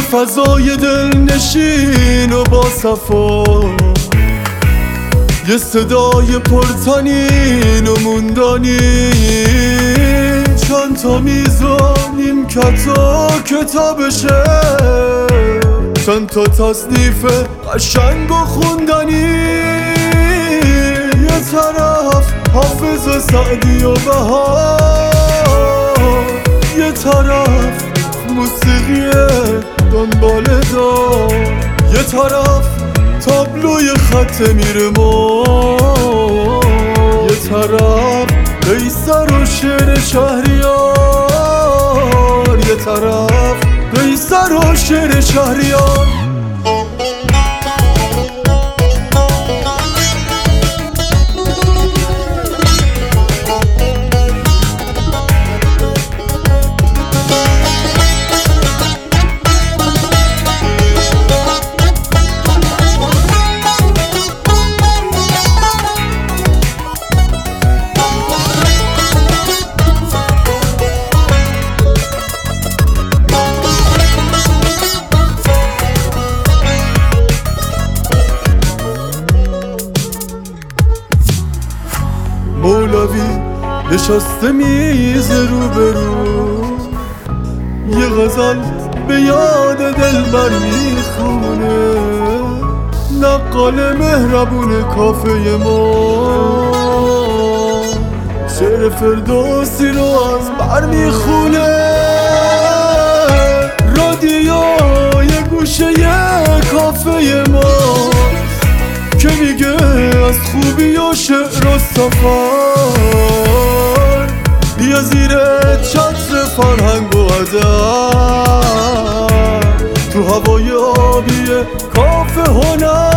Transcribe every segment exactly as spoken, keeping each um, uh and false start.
فضای دلنشین و با صفا، یه صدای پرتنین و موندنی، چند تا میزانیم کتا کتابشه، چند تا تصنیف قشنگ و خوندنی. یه طرف حافظ سعدی و بهار، یه طرف موسیقی دنبال دار، یه طرف تابلوی خط میره ما، یه طرف قیصر و شعر شهریار، یه طرف قیصر و شعر شهریار. مولوی نشسته میز روبرو، یه غزل به یاد دلبر میخونه، نقال مهربون کافه ما شعر فردوسی رو از بر میخونه. رادیو یه گوشه یه کافه ما که میگه از خوبی و شعر و سفر، بیا زیر چتر فرهنگ و ادب، تو هوای آبی کافه هنر.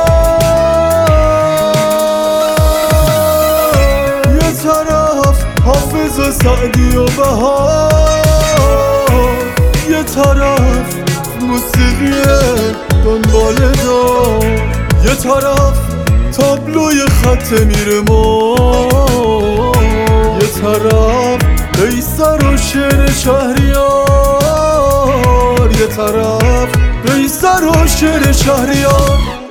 یه طرف حافظ سعدی و بهار، یه طرف موسیقی دنبال دار، یه طرف تابلوی خط میره ما، یه طرف قیصر و شعر شهریار، یه طرف قیصر و شعر شهریار.